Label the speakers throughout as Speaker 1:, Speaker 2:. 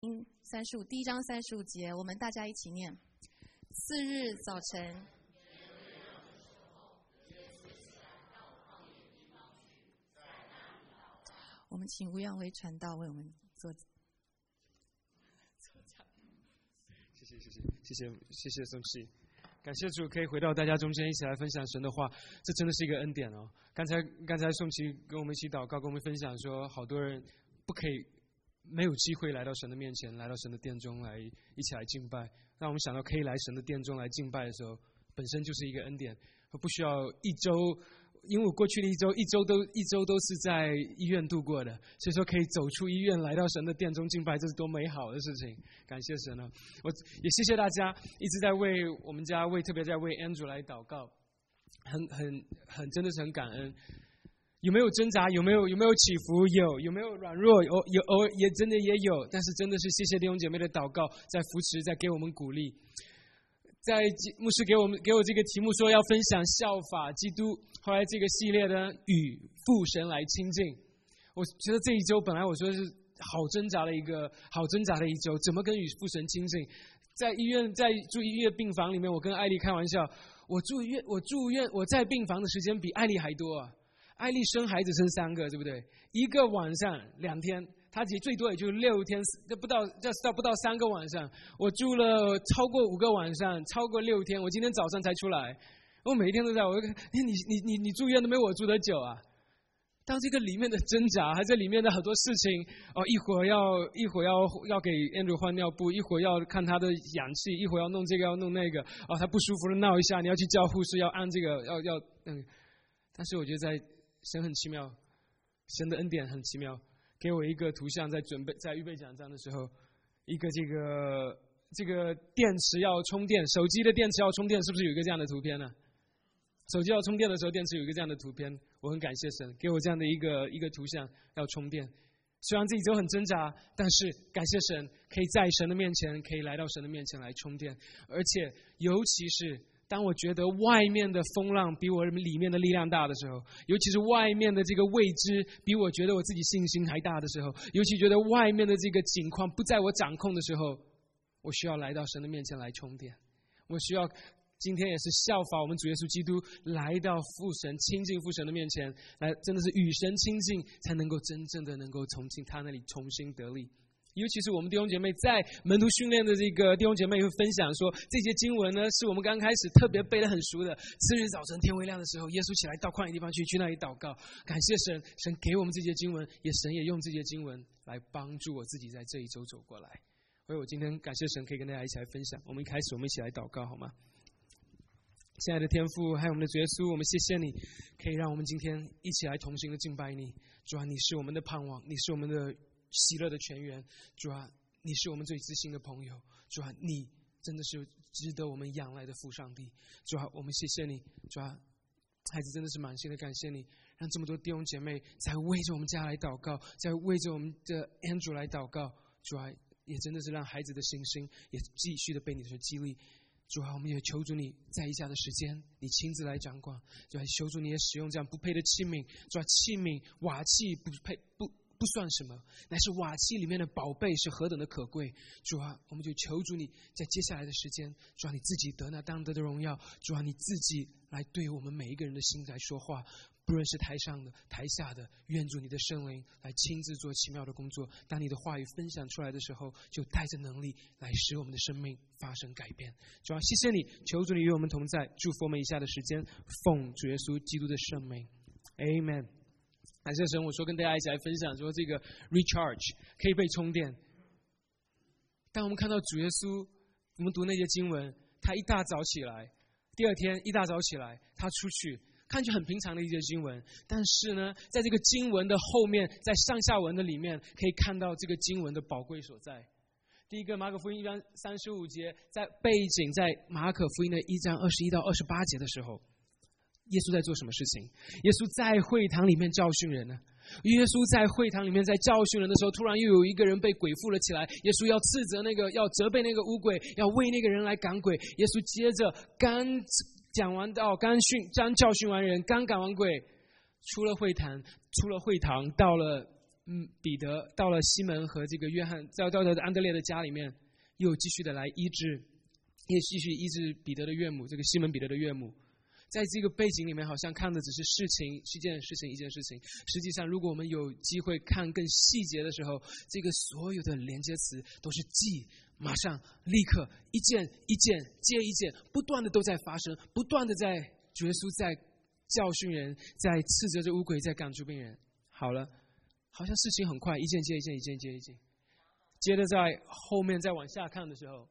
Speaker 1: 第一章35节，我们大家一起念。次日早晨，我们请吴阳为传道为我们做。
Speaker 2: 谢谢宋琪，感谢主可以回到大家中间一起来分享神的话，这真的是一个恩典哦。刚才宋琪跟我们一起祷告，跟我们分享说，好多人没有机会来到神的面前，来到神的殿中来一起来敬拜。让我们想到可以来神的殿中来敬拜的时候，本身就是一个恩典，不需要一周。因为我过去的一周都是在医院度过的，所以说可以走出医院来到神的殿中敬拜，这是多美好的事情！感谢神啊！我也谢谢大家一直在为我们家特别在为 Andrew 来祷告，真的是很感恩。有没有挣扎？有没有起伏？有没有软弱？有也真的也有，但是真的是谢谢弟兄姐妹的祷告，在扶持，在给我们鼓励。在牧师给我这个题目说要分享效法基督，后来这个系列呢与父神来亲近。我觉得这一周本来我说是好挣扎的一周，怎么跟与父神亲近？在住医院病房里面，我跟艾丽开玩笑，我住院我在病房的时间比艾丽还多啊。艾丽生孩子生3个，对不对？一个晚上2天。他最多也就6天，不到3个晚上。我住了超过5个晚上，超过6天。我今天早上才出来，我每一天都在。你住院都没我住得久啊！当这个里面的挣扎，还在里面的很多事情哦，一会儿要给 Andrew 换尿布，一会儿要看他的氧气，一会儿要弄这个要弄那个哦，他不舒服了闹一下，你要去叫护士，要按这个但是我觉得神很奇妙，神的恩典很奇妙。给我一个图像，在预备讲章的时候，一个这个电池要充电，手机的电池要充电，是不是有一个这样的图片呢？手机要充电的时候，电池有一个这样的图片。我很感谢神给我这样的一个图像要充电。虽然这一周很挣扎，但是感谢神可以在神的面前，可以来到神的面前来充电，而且尤其是当我觉得外面的风浪比我里面的力量大的时候，尤其是外面的这个未知比我觉得我自己信心还大的时候，尤其觉得外面的这个情况不在我掌控的时候，我需要来到神的面前来充电。我需要今天也是效法我们主耶稣基督，来到父神，亲近父神的面前，来真的是与神亲近，才能够真正的能够从他那里重新得力。尤其是我们弟兄姐妹在门徒训练的这个弟兄姐妹会分享说，这些经文呢是我们刚开始特别背得很熟的。次日早晨天微亮的时候，耶稣起来到旷野地方去那里祷告。感谢神，神给我们这些经文，神也用这些经文来帮助我自己在这一周走过来。所以我今天感谢神可以跟大家一起来分享。我们一开始我们一起来祷告好吗？亲爱的天父，还有我们的主耶稣，我们谢谢你可以让我们今天一起来同心的敬拜你。主啊，你是我们的盼望，你是我们的喜乐的泉源。主啊，你是我们最知心的朋友。主啊，你真的是值得我们仰赖的父上帝。主啊，我们谢谢你。主啊，孩子真的是满心的感谢你，让这么多弟兄姐妹在为着我们家来祷告，在为着我们的 Andrew 来祷告。主啊，也真的是让孩子的信心也继续的被你所激励。主啊，我们也求主你在以下的时间，你亲自来掌管。主啊，求主你也使用这样不配的器皿。主啊，器皿瓦器不算什么，乃是瓦器里面的宝贝是何等的可贵。主啊，我们就求主你在接下来的时间，主啊，你自己得那当得的荣耀。主啊，你自己来对我们每一个人的心来说话，不论是台上的台下的，愿主你的圣灵来亲自做奇妙的工作。当你的话语分享出来的时候，就带着能力来使我们的生命发生改变。主啊，谢谢你，求主你与我们同在，祝福我们以下的时间，奉主耶稣基督的圣名 Amen。感谢神，我说跟大家一起来分享说，这个 recharge 可以被充电。当我们看到主耶稣，我们读那些经文，他一大早起来，第二天一大早起来，他出去，看去很平常的一些经文，但是呢，在这个经文的后面，在上下文的里面，可以看到这个经文的宝贵所在。第一个马可福音1章35节，在背景在马可福音的1章21到28节的时候，耶稣在做什么事情？耶稣在会堂里面教训人呢。耶稣在会堂里面在教训人的时候，突然又有一个人被鬼附了起来。耶稣要斥责要责备那个污鬼，要为那个人来赶鬼。耶稣接着刚讲完道，刚教训完人，刚赶完鬼，出了会堂，到了彼得，到了西门和这个约翰，到了安德烈的家里面，又继续的来医治，也继续医治彼得的岳母，这个西门彼得的岳母。在这个背景里面，好像看的只是事情，一件事情。实际上，如果我们有机会看更细节的时候，这个所有的连接词都是即、马上、立刻，一件一件接一件，不断的都在发生，不断的在主耶稣在教训人，在斥责着污鬼，在赶出病人。好了，好像事情很快，一件接一件，一件接一件。接着在后面再往下看的时候，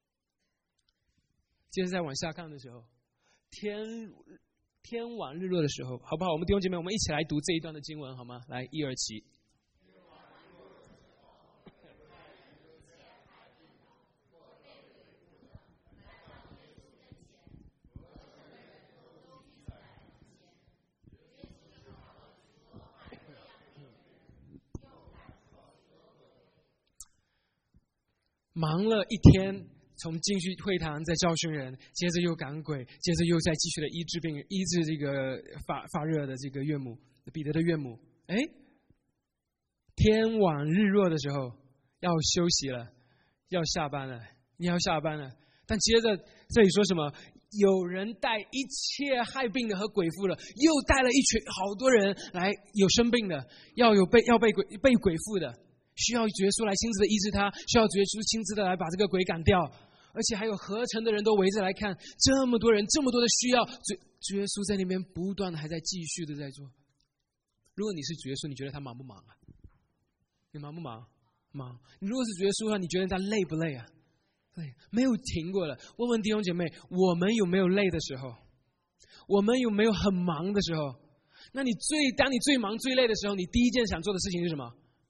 Speaker 2: 天晚日落的时候，好不好？我们弟兄姐妹，我们一起来读这一段的经文好吗？来，1、2、起。忙了一天，从进去会堂在教训人，接着又赶鬼，接着又在继续的医治病人，医治这个发热的这个岳母，彼得的岳母。天晚日落的时候要休息了，要下班了，你要下班了。但接着这里说什么？有人带一切害病的和鬼妇的，又带了一群好多人来，有生病的，要被鬼附的。需要主耶稣来亲自的医治他，需要主耶稣亲自的来把这个鬼赶掉，而且还有合成的人都围着来看，这么多人，这么多的需要，主耶稣在那边不断的还在继续的在做。如果你是主耶稣，你觉得他忙不忙啊？你忙不忙？忙。你如果是主耶稣的话，你觉得他累不累啊？累，没有停过了。问问弟兄姐妹，我们有没有累的时候？我们有没有很忙的时候？那当你最忙最累的时候，你第一件想做的事情是什么？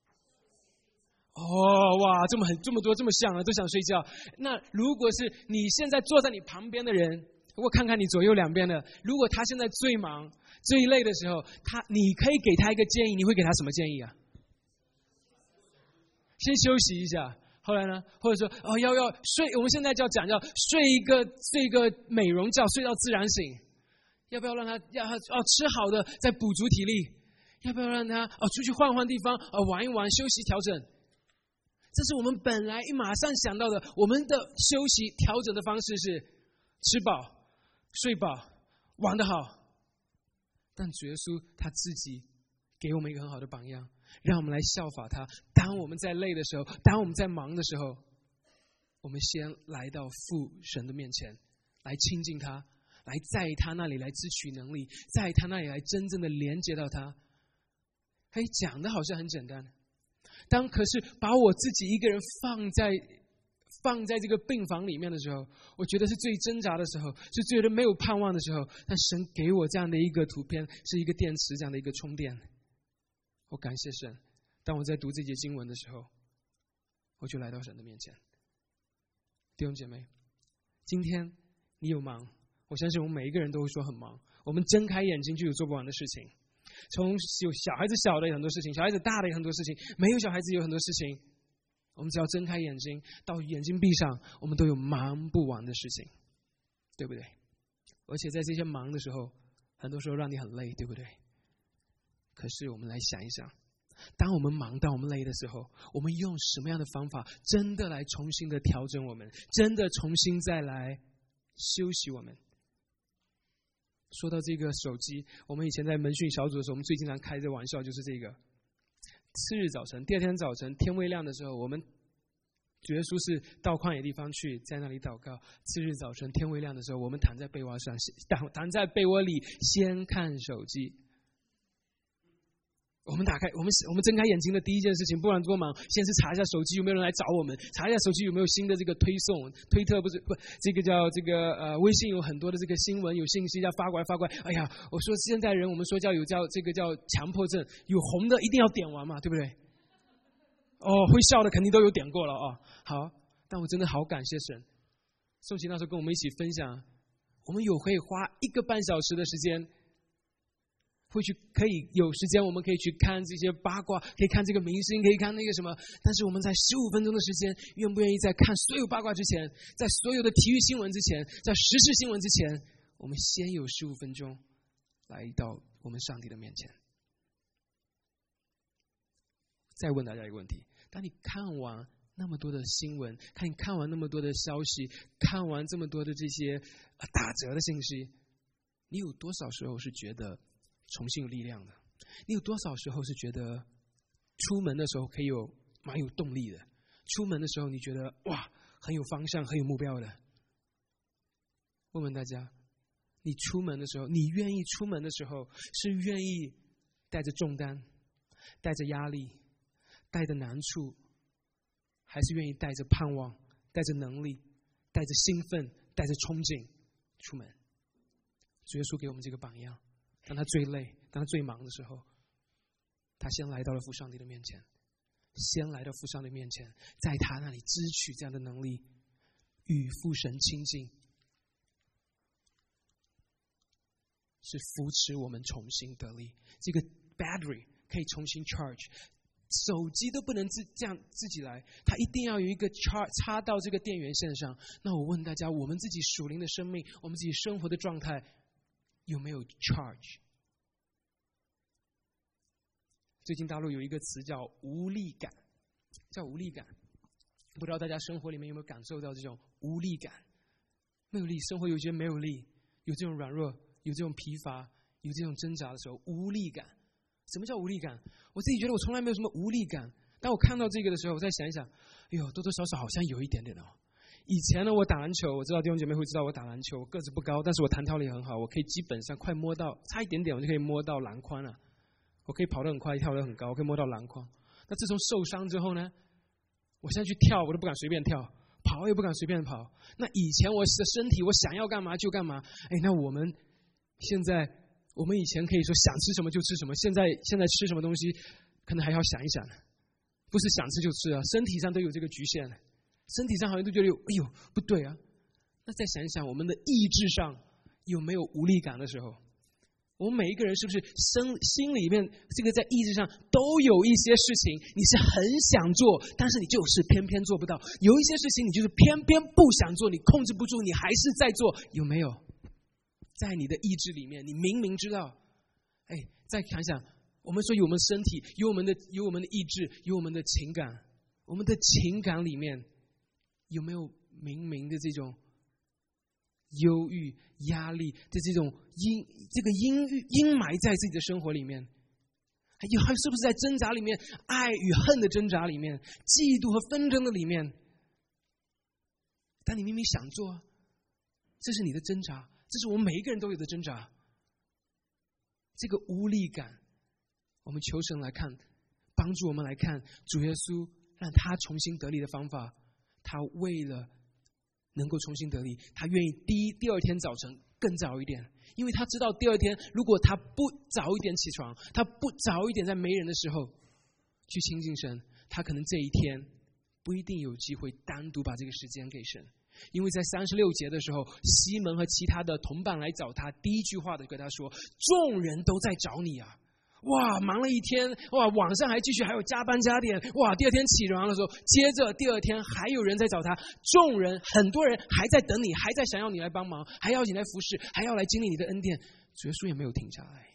Speaker 2: 哇，这么多这么像了，都想睡觉。那如果是你现在坐在你旁边的人，如果看看你左右两边的，如果他现在最忙最累的时候，你可以给他一个建议，你会给他什么建议啊？先休息一下，后来呢？或者说要睡，我们现在就要讲睡一个美容觉，睡到自然醒。要不要让他吃好的再补足体力？要不要让他出去换地方玩一玩，休息调整？这是我们本来马上想到的，我们的休息调整的方式是吃饱、睡饱、玩得好。但主耶稣他自己给我们一个很好的榜样，让我们来效法他。当我们在累的时候，当我们在忙的时候，我们先来到父神的面前，来亲近他，来在他那里来支取能力，在他那里来真正的连接到他。讲的好像很简单，可是把我自己一个人放在这个病房里面的时候，我觉得是最挣扎的时候，是觉得没有盼望的时候。但神给我这样的一个图片，是一个电池这样的一个充电。我感谢神。当我在读这节经文的时候，我就来到神的面前。弟兄姐妹，今天你有忙，我相信我们每一个人都会说很忙。我们睁开眼睛就有做不完的事情。从有小孩子小的有很多事情，小孩子大的有很多事情，没有小孩子有很多事情。我们只要睁开眼睛到眼睛闭上，我们都有忙不完的事情，对不对？而且在这些忙的时候，很多时候让你很累，对不对？可是我们来想一想，当我们忙到我们累的时候，我们用什么样的方法真的来重新的调整我们，真的重新再来休息我们。说到这个手机，我们以前在门训小组的时候，我们最经常开的玩笑就是这个。次日早晨，第二天早晨天未亮的时候，我们主耶稣是到旷野地方去，在那里祷告。次日早晨天未亮的时候，我们躺在被窝上，躺在被窝里先看手机。我们睁开眼睛的第一件事情，不管多忙，先是查一下手机有没有人来找我们，查一下手机有没有新的这个推送，推特这个叫微信有很多的这个新闻有信息要发过来。哎呀，我说现代人我们说这个叫强迫症，有红的一定要点完嘛，对不对？会笑的肯定都有点过了好，但我真的好感谢神。宋琪那时候跟我们一起分享，我们可以花1个半小时的时间。可以有时间，我们可以去看这些八卦，可以看这个明星，可以看那个什么。但是我们在15分钟的时间，愿不愿意在看所有八卦之前，在所有的体育新闻之前，在时事新闻之前，我们先有15分钟来到我们上帝的面前。 再问大家一个问题：当你看完那么多的新闻，看完那么多的消息，看完这么多的这些打折的信息，你有多少时候是觉得重新有力量的？你有多少时候是觉得出门的时候可以蛮有动力的？出门的时候你觉得哇，很有方向，很有目标的？问问大家，你出门的时候，你愿意出门的时候，是愿意带着重担，带着压力，带着难处，还是愿意带着盼望，带着能力，带着兴奋，带着憧憬出门？主耶稣给我们这个榜样，当他最累，当他最忙的时候，他先来到了父上帝的面前，先来到父上帝面前，在他那里支取这样的能力，与父神亲近，是扶持我们重新得力。这个 battery 可以重新 charge， 手机都不能这样自己来，它一定要有一个插到这个电源线上。那我问大家，我们自己属灵的生命，我们自己生活的状态有没有 charge？ 最近大陆有一个词叫无力感，不知道大家生活里面有没有感受到这种无力感？没有力，生活有觉得没有力，有这种软弱，有这种疲乏，有这种挣扎的时候，无力感。什么叫无力感？我自己觉得我从来没有什么无力感，当我看到这个的时候，我再想一想，哎呦，多多少少好像有一点点哦。以前呢，我打篮球，我知道弟兄姐妹会知道我打篮球，我个子不高，但是我弹跳力很好，我可以基本上快摸到，差一点点我就可以摸到篮筐了。我可以跑得很快，跳得很高，我可以摸到篮筐。那自从受伤之后呢，我现在去跳我都不敢随便跳，跑也不敢随便跑。那以前我的身体我想要干嘛就干嘛，那我们以前可以说想吃什么就吃什么，现在吃什么东西可能还要想一想，不是想吃就吃啊，身体上都有这个局限，身体上好像都觉得哎呦不对啊。那再想一想，我们的意志上有没有无力感的时候？我们每一个人是不是心里面这个在意志上都有一些事情你是很想做，但是你就是偏偏做不到，有一些事情你就是偏偏不想做，你控制不住，你还是在做，有没有？在你的意志里面，你明明知道，再想想，我们说有我们身体，有我们的意志，有我们的情感，我们的情感里面有没有明明的这种忧郁、压力的这种阴霾在自己的生活里面？是不是在挣扎里面，爱与恨的挣扎里面，嫉妒和纷争的里面？但你明明想做，这是你的挣扎，这是我们每一个人都有的挣扎。这个无力感，我们求神来看，帮助我们来看主耶稣让他重新得力的方法。他为了能够重新得力，他愿意第二天早晨更早一点，因为他知道第二天如果他不早一点起床，他不早一点在没人的时候去亲近神，他可能这一天不一定有机会单独把这个时间给神。因为在36节的时候，西门和其他的同伴来找他，第一句话的跟他说，众人都在找你啊。哇，忙了一天，哇，晚上还有加班加点，哇，第二天起床的时候，接着第二天还有人在找他，众人很多人还在等你，还在想要你来帮忙，还要你来服侍，还要来经历你的恩典。主耶稣也没有停下来。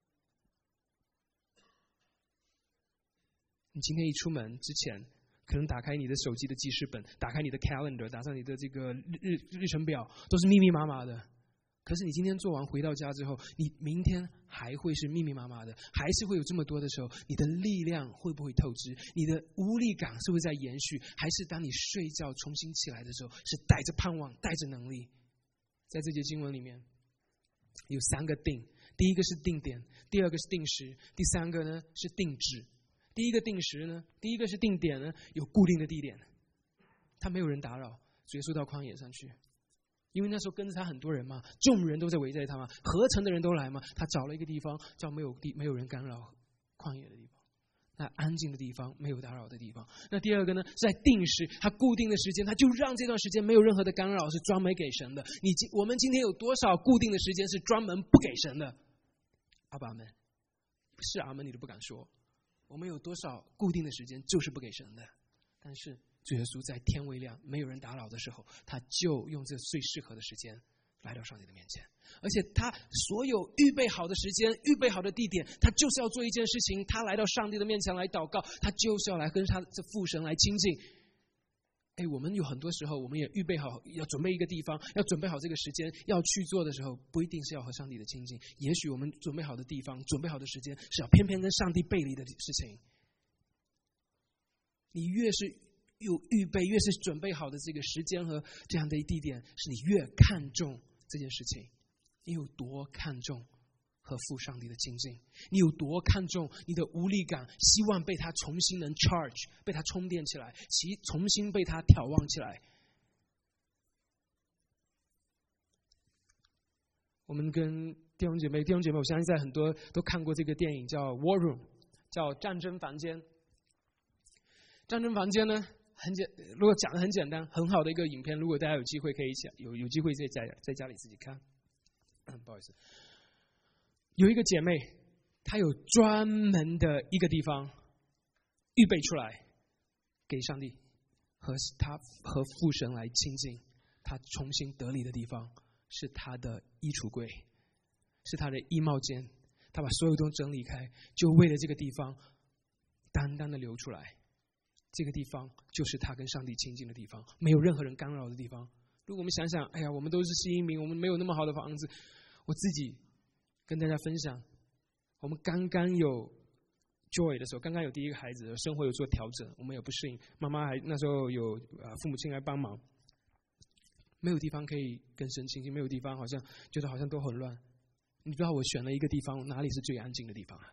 Speaker 2: 你今天一出门之前，可能打开你的手机的记事本，打开你的 calendar， 打上你的这个日程表，都是密密麻麻的。可是你今天做完回到家之后，你明天还会是密密麻麻的，还是会有这么多的时候，你的力量会不会透支？你的无力感是不是在延续？还是当你睡觉重新起来的时候，是带着盼望，带着能力？在这节经文里面有3个定，第一个是定点，第二个是定时，第三个呢是定制。第一个定时呢，第一个是定点呢，有固定的地点，他没有人打扰，主耶稣到旷野上去，因为那时候跟着他很多人嘛，众人都在围在他嘛，合成的人都来嘛，他找了一个地方叫没有人干扰旷野的地方，那安静的地方，没有打扰的地方。那第二个呢，在定时，他固定的时间，他就让这段时间没有任何的干扰，是专门给神的。我们今天有多少固定的时间是专门不给神的？阿爸们，是阿们你都不敢说。我们有多少固定的时间就是不给神的？但是主耶稣在天未亮没有人打扰的时候，他就用这最适合的时间
Speaker 3: 来到上帝的面前。而且他所有预备好的时间，预备好的地点，他就是要做一件事情，他来到上帝的面前来祷告，他就是要来跟他的父神来亲近。我们有很多时候我们也预备好要准备一个地方，要准备好这个时间要去做的时候，不一定是要和上帝的亲近，也许我们准备好的地方，准备好的时间是要偏偏跟上帝背离的事情。你越是有预备，越是准备好的这个时间和这样的地点，是你越看重这件事情。你有多看重和父上帝的亲近？你有多看重你的无力感，希望被他重新能 charge， 被他充电起来，重新被他眺望起来。我们跟弟兄姐妹，我相信在很多都看过这个电影叫 War Room， 叫战争房间。战争房间呢，如果讲得很简单，很好的一个影片，如果大家有机会可以有机会在家里自己看。不好意思，有一个姐妹，她有专门的一个地方预备出来给上帝和父神来亲近。她重新得力的地方是她的衣橱柜，是她的衣帽间，她把所有都整理开，就为了这个地方单单的留出来。这个地方就是她跟上帝亲近的地方，没有任何人干扰的地方。如果我们想想，我们都是新移民，我们没有那么好的房子。我自己跟大家分享，我们刚刚有 Joy 的时候，刚刚有第一个孩子，生活有做调整，我们也不适应。妈妈还那时候有父母亲来帮忙，没有地方可以跟神亲近，没有地方，好像觉得好像都很乱。你知道我选了一个地方，哪里是最安静的地方啊？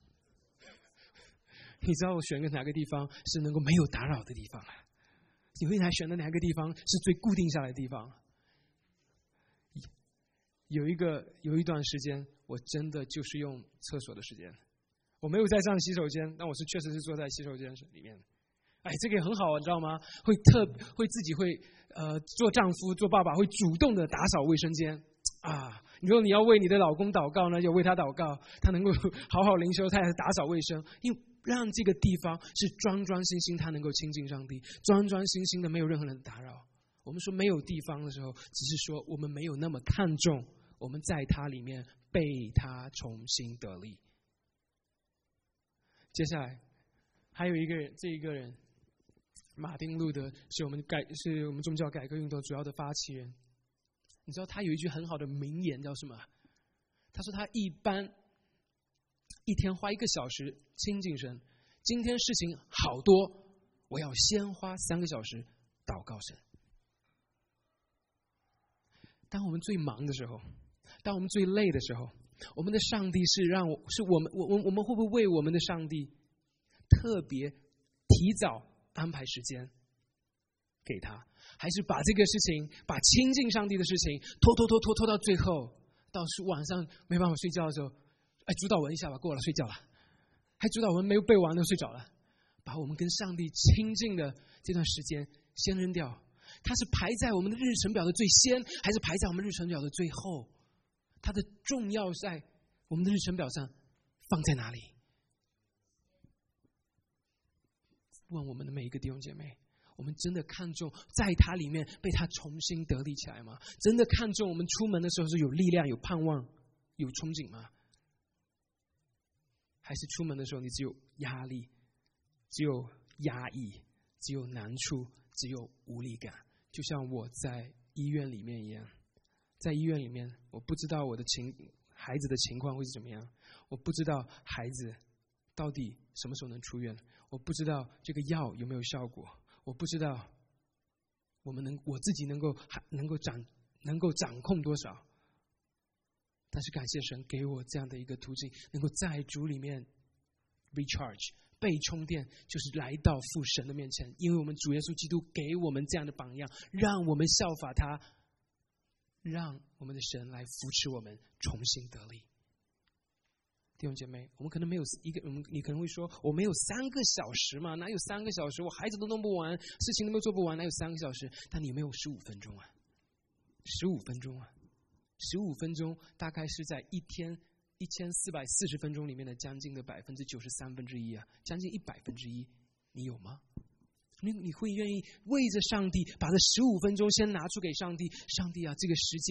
Speaker 3: 你知道我选了哪个地方是能够没有打扰的地方啊？你会选的哪个地方是最固定下来的地方？有一段时间，我真的就是用厕所的时间，我没有在上洗手间，但我确实是坐在洗手间里面。这个也很好，你知道吗？会自己做丈夫做爸爸会主动的打扫卫生间啊。你说你要为你的老公祷告呢，就为他祷告，他能够好好灵修，他也是打扫卫生，因为让这个地方是专心心，他能够亲近上帝，专心心的，没有任何人打扰。我们说没有地方的时候，只是说我们没有那么看重我们在他里面被他重新得力。接下来还有这一个人，马丁路德是我们宗教改革运动主要的发起人。你知道他有一句很好的名言叫什么？他说他一天花1个小时亲近神，今天事情好多，我要先花3个小时祷告神。当我们最忙的时候，当我们最累的时候，我们的上帝我们会不会为我们的上帝特别提早安排时间给他，还是把这个事情，把亲近上帝的事情拖到最后，到晚上没办法睡觉的时候，主祷文一下吧，过了睡觉了，还主祷文没有背完就睡着了，把我们跟上帝亲近的这段时间先扔掉。它是排在我们的日程表的最先，还是排在我们日程表的最后？它的重要在我们的日程表上放在哪里？问我们的每一个弟兄姐妹，我们真的看重在他里面被他重新得力起来吗？真的看重我们出门的时候是有力量、有盼望、有憧憬吗？还是出门的时候你只有压力、只有压抑、只有难处、只有无力感？就像我在医院里面一样，在医院里面，我不知道我的孩子的情况会是怎么样，我不知道孩子到底什么时候能出院，我不知道这个药有没有效果，我不知道我自己能够掌控多少。但是感谢神给我这样的一个途径，能够在主里面 recharge 被充电，就是来到父神的面前，因为我们主耶稣基督给我们这样的榜样，让我们效法他，让我们的神来扶持我们重新得力。弟兄姐妹，我们可能没有你可能会说，我没有3个小时嘛？哪有3个小时？我孩子都弄不完，事情都没有做不完，哪有3个小时？但你有没有15分钟啊？15分钟啊！15分钟大概是在一天1440分钟里面的将近的93%啊，将近100%，你有吗？你会愿意为着上帝把这15分钟先拿出给上帝？上帝啊，这个时间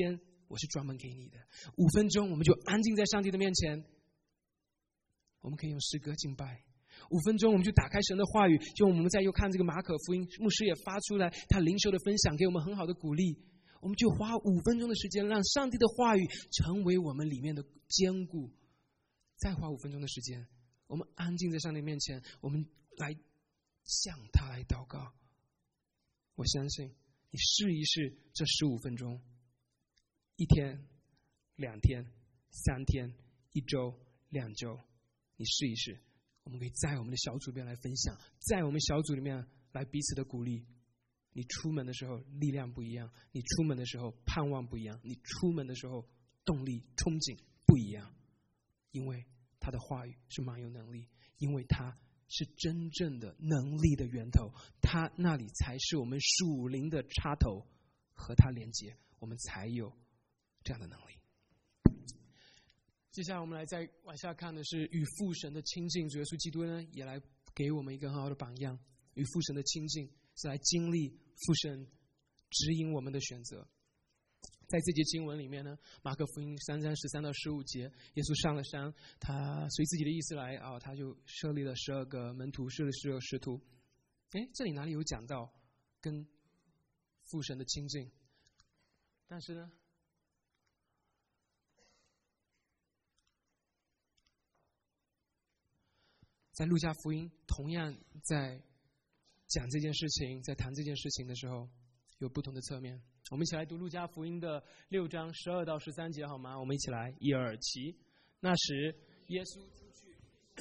Speaker 3: 我是专门给你的。5分钟我们就安静在上帝的面前，我们可以用诗歌敬拜。5分钟我们就打开神的话语，就我们再又看这个马可福音，牧师也发出来他灵修的分享，给我们很好的鼓励。我们就花5分钟的时间，让上帝的话语成为我们里面的坚固。再花5分钟的时间，我们安静在上帝面前，我们来向他来祷告。我相信你试一试这15分钟，1天、2天、3天、1周、2周，你试一试。我们可以在我们的小组里面来分享，在我们小组里面来彼此的鼓励。你出门的时候力量不一样，你出门的时候盼望不一样，你出门的时候动力憧憬不一样。因为他的话语是蛮有能力，因为他是真正的能力的源头，他那里才是我们属灵的插头，和他连接，我们才有这样的能力。接下来我们来再往下看的是与父神的亲近。主耶稣基督呢，也来给我们一个很好的榜样。与父神的亲近是来经历父神指引我们的选择。在这节经文里面呢，马可福音3章13到15节，耶稣上了山，他随自己的意思来他就设立了12个门徒，设立12个使徒。这里哪里有讲到跟父神的亲近？但是呢，在路加福音同样在讲这件事情，在谈这件事情的时候，有不同的侧面。我们一起来读路加福音的6章12到13节好吗？我们一起来，1、2、起。那时耶稣出去，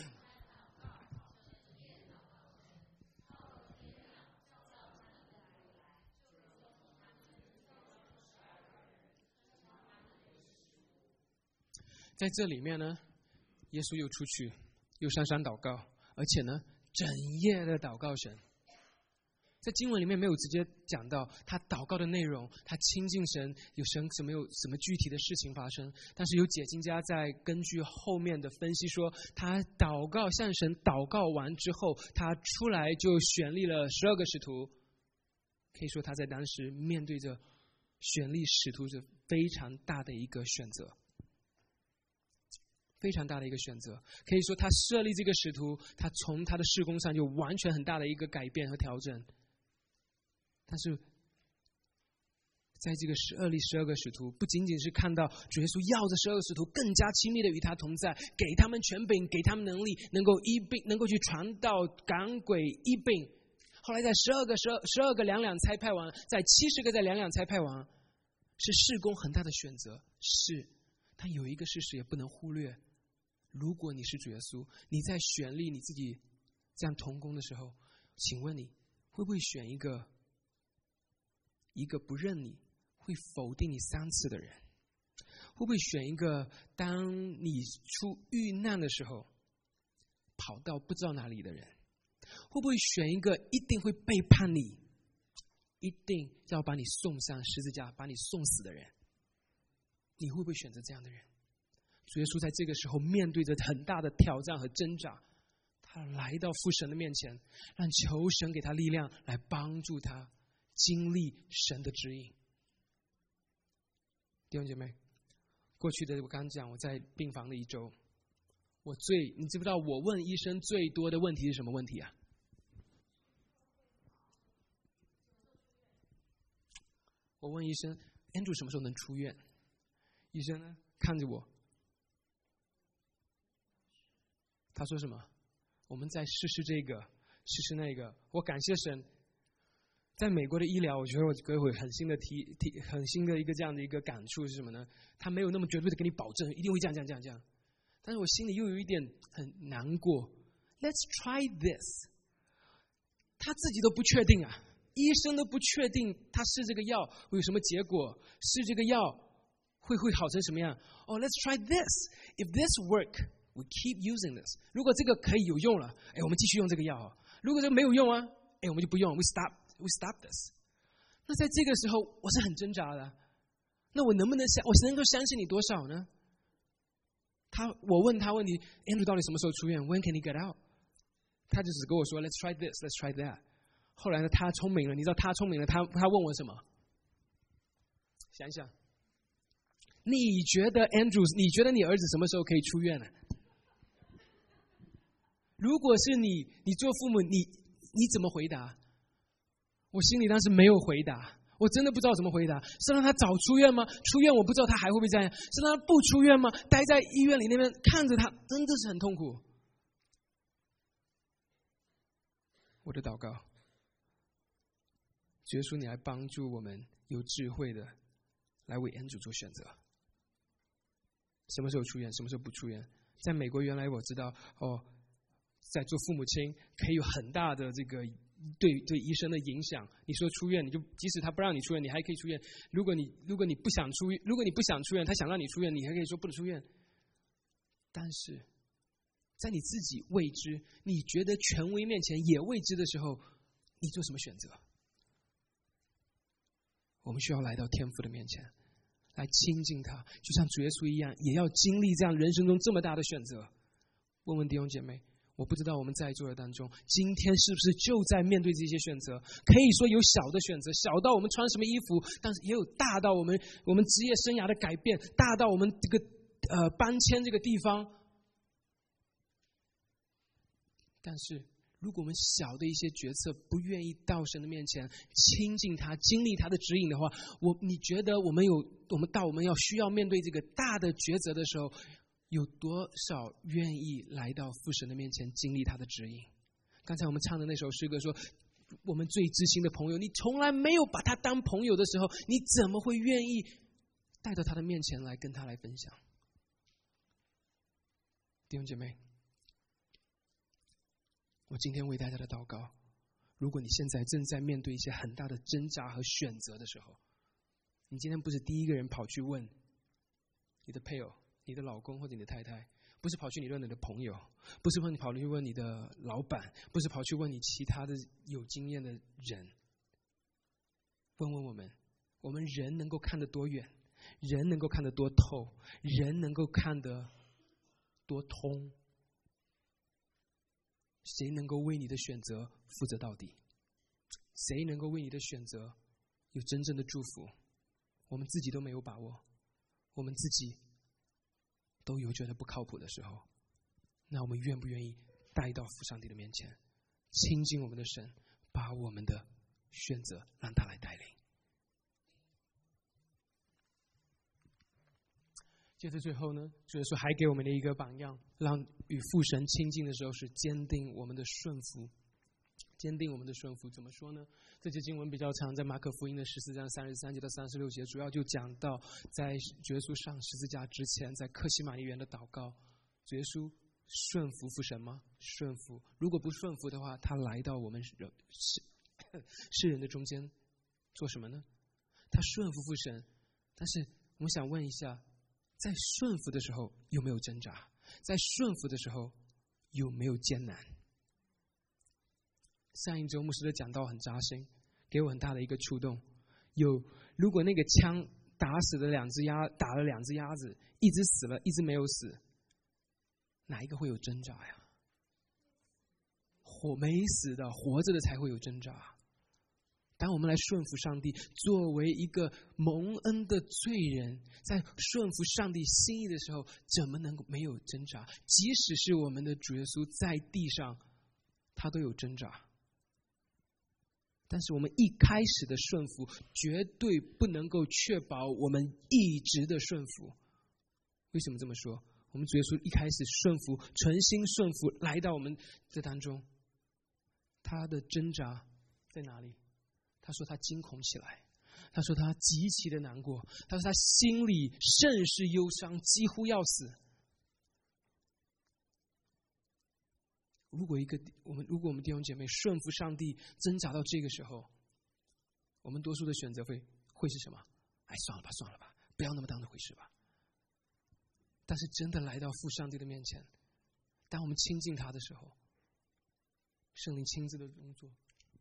Speaker 3: 在这里面呢，耶稣又出去，又上山祷告，而且呢，整夜的祷告神。在经文里面没有直接讲到他祷告的内容，他亲近神有什么具体的事情发生，但是有解经家在根据后面的分析说，他祷告向神祷告完之后，他出来就选立了12个使徒。可以说他在当时面对着选立使徒是非常大的一个选择，非常大的一个选择。可以说他设立这个使徒，他从他的事工上就完全很大的一个改变和调整。但是在这个立12个使徒，不仅仅是看到主耶稣要着12个使徒更加亲密的与他同在，给他们权柄，给他们能力，能够医病，能够去传道赶鬼医病。后来在12个两两差派完，在70个在两两差派完，是事工很大的选择。是，但有一个事实也不能忽略，如果你是主耶稣，你在选立你自己这样同工的时候，请问你会不会选一个不认你，会否定你3次的人？会不会选一个当你出遇难的时候跑到不知道哪里的人？会不会选一个一定会背叛你，一定要把你送上十字架把你送死的人？你会不会选择这样的人？主耶稣在这个时候面对着很大的挑战和挣扎，他来到父神的面前，让求神给他力量来帮助他经历神的指引。弟兄姐妹，过去的我刚讲，我在病房的1周，你知不知道我问医生最多的问题是什么问题啊？我问医生 Andrew 什么时候能出院？医生呢看着我，他说什么？我们再试试这个，试试那个。我感谢神，在美国的医疗，我觉得我给我很新的很新的一个这样的一个感触是什么呢？他没有那么绝对的给你保证一定会这样，但是我心里又有一点很难过。Let's try this。他自己都不确定啊，医生都不确定他试这个药会有什么结果，试这个药会好成什么样。Let's try this. If this work, we keep using this. 如果这个可以有用了，我们继续用这个药。如果这个没有用啊，我们就不用。We stop this. 那在这个时候，我是很挣扎的。那我能够相信你多少呢？我问他问题 ，Andrew 到底什么时候出院 ？When can he get out？ 他就只跟我说 ，Let's try this, let's try that。后来呢，他聪明了，你知道他聪明了，他问我什么？想一想， 你觉得 Andrew， 你觉得你儿子什么时候可以出院呢？如果是你做父母，你怎么回答？我心里当时没有回答，我真的不知道怎么回答。是让他早出院吗？出院我不知道他还会不会这样。是让他不出院吗？待在医院里那边看着他，真的是很痛苦。我的祷告，主耶稣，你来帮助我们有智慧的来为恩主做选择。什么时候出院，什么时候不出院？在美国原来我知道在做父母亲可以有很大的这个对医生的影响。你说出院，你就即使他不让你出院，你还可以出院。如果你不想出院，他想让你出院，你还可以说不能出院。但是在你自己未知，你觉得权威面前也未知的时候，你做什么选择？我们需要来到天父的面前，来亲近他，就像主耶稣一样，也要经历这样人生中这么大的选择。问问弟兄姐妹，我不知道我们在座的当中，今天是不是就在面对这些选择？可以说有小的选择，小到我们穿什么衣服，但是也有大到我们职业生涯的改变，大到我们这个搬迁这个地方。但是如果我们小的一些决策不愿意到神的面前亲近他，经历他的指引的话，你觉得我们要需要面对这个大的抉择的时候，有多少愿意来到父神的面前经历他的指引？刚才我们唱的那首诗歌说，我们最知心的朋友，你从来没有把他当朋友的时候，你怎么会愿意带到他的面前来跟他来分享？弟兄姐妹，我今天为大家的祷告，如果你现在正在面对一些很大的挣扎和选择的时候，你今天不是第一个人跑去问你的配偶、你的老公或者你的太太，不是跑去问你的朋友，不是跑去问你的老板，不是跑去问你其他的有经验的人。问问我们人能够看得多远，人能够看得多透，人能够看得多通，谁能够为你的选择负责到底？谁能够为你的选择有真正的祝福？我们自己都没有把握，我们自己都有觉得不靠谱的时候，那我们愿不愿意带到父上帝的面前，亲近我们的神，把我们的选择让他来带领？接着最后呢，主耶稣还给我们的一个榜样，让与父神亲近的时候是坚定我们的顺服。坚定我们的顺服怎么说呢？这节经文比较长，在马可福音的14章33节到36节，主要就讲到在主耶稣上十字架之前，在客西马尼园的祷告。主耶稣顺服父神吗？顺服。如果不顺服的话，他来到我们世人的中间做什么呢？他顺服父神，但是我们想问一下，在顺服的时候有没有挣扎？在顺服的时候有没有艰难？上一周牧师的讲道很扎心，给我很大的一个触动。如果那个枪打了两只鸭子，一只死了，一只没有死，哪一个会有挣扎呀？没死的，活着的才会有挣扎。当我们来顺服上帝，作为一个蒙恩的罪人，在顺服上帝心意的时候，怎么能够没有挣扎？即使是我们的主耶稣在地上，他都有挣扎。但是我们一开始的顺服，绝对不能够确保我们一直的顺服。为什么这么说？我们主耶稣一开始顺服，存心顺服，来到我们这当中，他的挣扎在哪里？他说他惊恐起来，他说他极其的难过，他说他心里甚是忧伤，几乎要死。如果我们弟兄姐妹顺服上帝，挣扎到这个时候，我们多数的选择会是什么？算了吧，不要那么当那回事吧。但是真的来到父上帝的面前，当我们亲近他的时候，圣灵亲自的工作，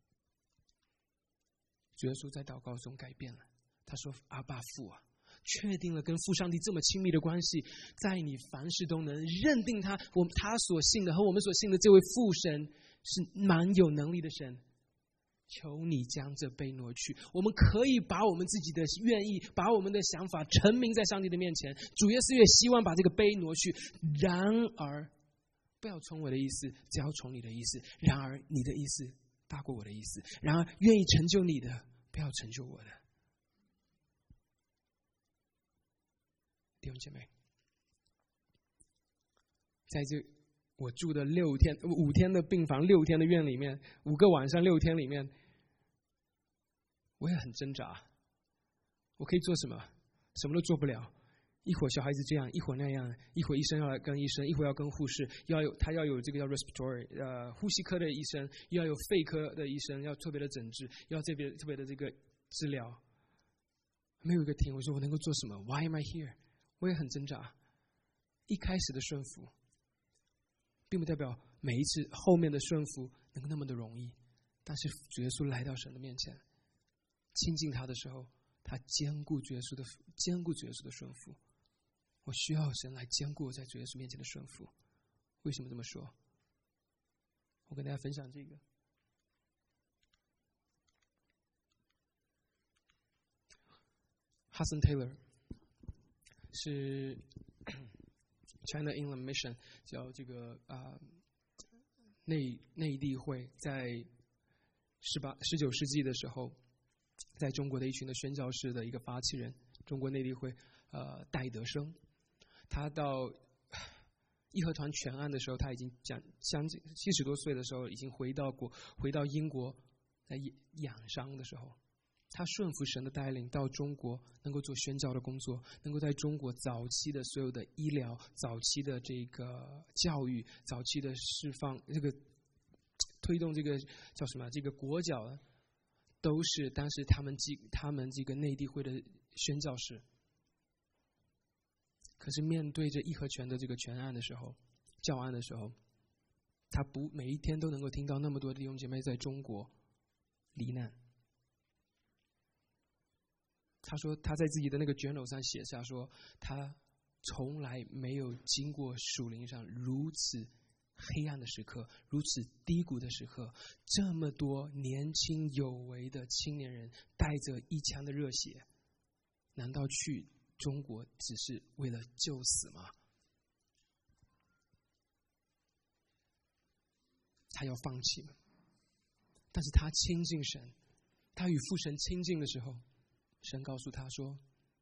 Speaker 3: 主耶稣在祷告中改变了。他说：“阿爸父啊，确定了跟父上帝这么亲密的关系，在你凡事都能认定他所信的和我们所信的这位父神是蛮有能力的神。 求你将这杯挪去。我们可以把我们自己的愿意，把我们的想法陈明在上帝的面前。主耶稣也希望把这个杯挪去，然而不要从我的意思，只要从你的意思。然而你的意思大过我的意思。然而愿意成就你的，不要成就我的。弟兄姐妹，在这我住的5天的病房，6天的院里面，5个晚上6天里面，我也很挣扎。我可以做什么？什么都做不了。一会儿小孩子这样，一会儿那样，一会儿医生要来跟医生，一会儿要跟护士，他要有这个叫 respiratory 呼吸科的医生，又要有肺科的医生，要特别的诊治，要特别的这个治疗。没有一个停。我说我能够做什么 ？Why am I here？ 我也很挣扎。一开始的顺服，并不代表每一次后面的顺服能够那么的容易。但是主耶稣来到神的面前，亲近他的时候，他兼顾主耶稣的顺服。我需要神来兼顾我在主耶稣面前的顺服。为什么这么说？我跟大家分享这个。Hudson Taylor 是 China Inland Mission 叫这个内地会，在19世纪的时候，在中国的一群的宣教士的一个发起人，中国内地会戴德生，他到义和团全案的时候，他已经将近70多岁的时候，已经回到英国，在养伤的时候，他顺服神的带领，到中国能够做宣教的工作，能够在中国早期的所有的医疗、早期的这个教育、早期的释放，这个推动这个叫什么？这个国脚，都是当时他们这个内地会的宣教士。可是面对着义和拳的这个全案的时候，教案的时候，他每一天都能够听到那么多弟兄姐妹在中国罹难。他说他在自己的那个 journal 上写下说，他从来没有经过属灵上如此黑暗的时刻，如此低谷的时刻，这么多年轻有为的青年人带着一腔的热血，难道去中国只是为了救死吗？他要放弃吗？但是他亲近神，他与父神亲近的时候，神告诉他说，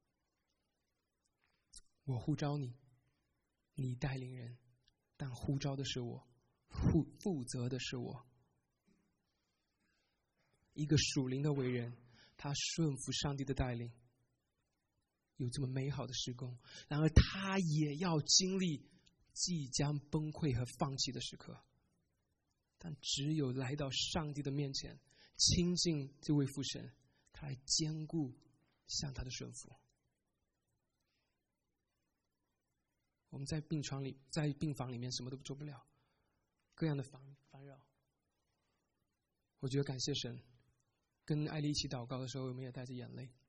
Speaker 3: 我呼召你，你带领人，但呼召的是我，负责的是我。一个属灵的伟人，他顺服上帝的带领，有这么美好的事工，然而他也要经历即将崩溃和放弃的时刻。但只有来到上帝的面前，亲近这位父神，他来兼顾向他的顺服。我们在病房里面什么都做不了，各样的烦扰。我觉得感谢神，跟艾丽一起祷告的时候，我们也带着眼泪。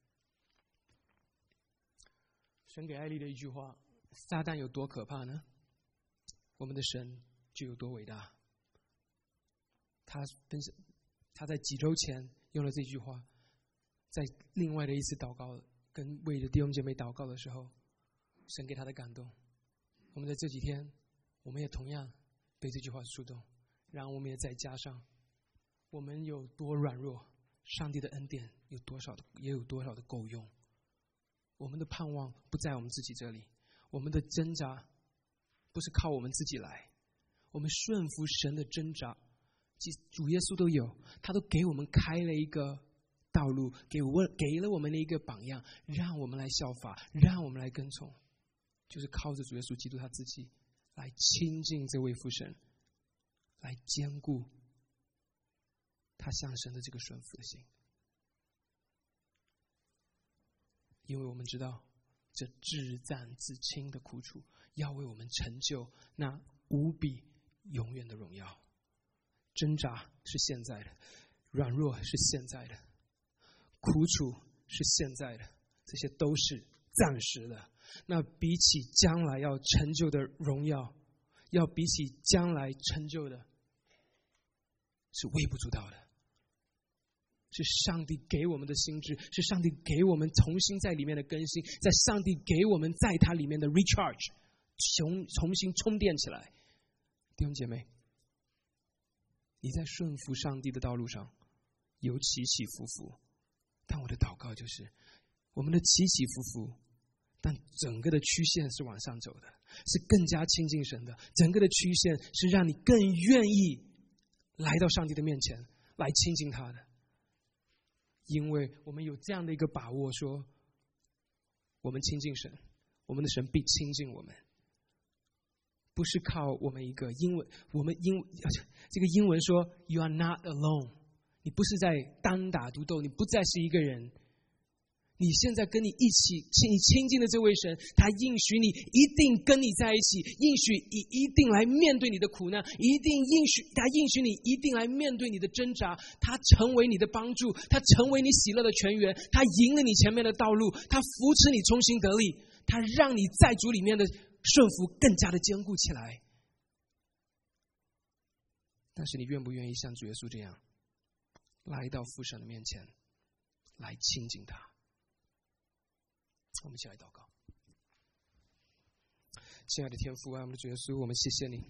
Speaker 3: 神给艾丽的一句话：撒旦有多可怕呢？我们的神就有多伟大。他在几周前用了这句话，在另外的一次祷告，跟为着弟兄姐妹祷告的时候，神给他的感动。我们在这几天，我们也同样被这句话触动，然后我们也再加上我们有多软弱，上帝的恩典也有多少的够用。我们的盼望不在我们自己这里，我们的挣扎不是靠我们自己来，我们顺服神的挣扎，主耶稣都有，他都给我们开了一个道路，给了我们的一个榜样，让我们来效法，让我们来跟从，就是靠着主耶稣基督他自己来亲近这位父神，来兼顾他向神的这个顺服的心。因为我们知道这至暂至轻的苦楚要为我们成就那无比永远的荣耀。挣扎是现在的，软弱是现在的，苦楚是现在的，这些都是暂时的。那比起将来要成就的荣耀，要比起将来成就的是微不足道的。 是上帝给我们的心智，是上帝给我们重新在里面的更新，在上帝给我们在它里面的 recharge， 重新充电起来。弟兄姐妹，你在顺服上帝的道路上有起起伏伏，但我的祷告就是我们的起起伏伏，但整个的曲线是往上走的，是更加亲近神的，整个的曲线是让你更愿意来到上帝的面前来亲近他的。因为我们有这样的一个把握，说我们亲近神，我们的神必亲近我们，不是靠我们一个英文，这个英文说 You are not alone， 你不是在单打独斗，你不再是一个人，你现在跟你一起，你亲近的这位神，他应许你一定跟你在一起，应许你一定来面对你的苦难，他应许你一定来面对你的挣扎，他成为你的帮助，他成为你喜乐的泉源，他引了你前面的道路，他扶持你重新得力，他让你在主里面的顺服更加的坚固起来。但是你愿不愿意像主耶稣这样来到父神的面前来亲近他？我们一起来祷告。亲爱的天父，爱我们的主耶稣，我们谢谢你，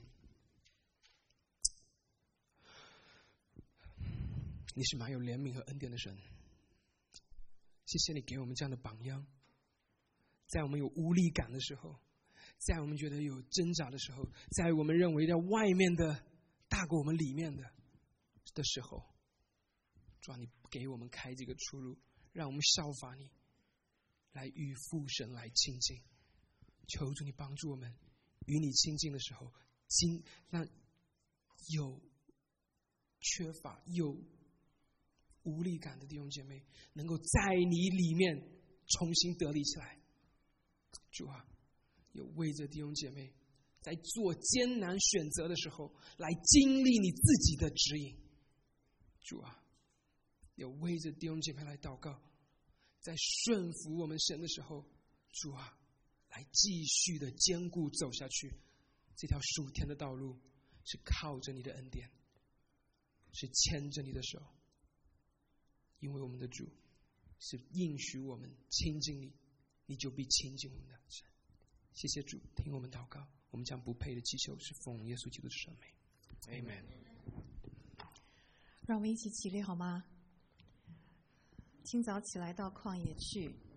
Speaker 3: 你是满有怜悯和恩典的神。谢谢你给我们这样的榜样，在我们有无力感的时候，在我们觉得有挣扎的时候，在我们认为在外面的大过我们里面的时候，主啊，你给我们开这个出路，让我们效法你，来与父神来亲近。求主你帮助我们与你亲近的时候，让有缺乏有无力感的弟兄姐妹能够在你里面重新得力起来。主啊，有为着弟兄姐妹在做艰难选择的时候来经历你自己的指引。主啊，有为着弟兄姐妹来祷告，在顺服我们神的时候，主啊，来继续的坚固走下去。这条属天的道路是靠着你的恩典，是牵着你的手，因为我们的主是应许我们亲近你，你就必亲近我们的神。谢谢主，听我们祷告，我们将不配的祈求是奉耶稣基督的圣名 Amen。
Speaker 1: 让我们一起起立好吗？清早起来到旷野去，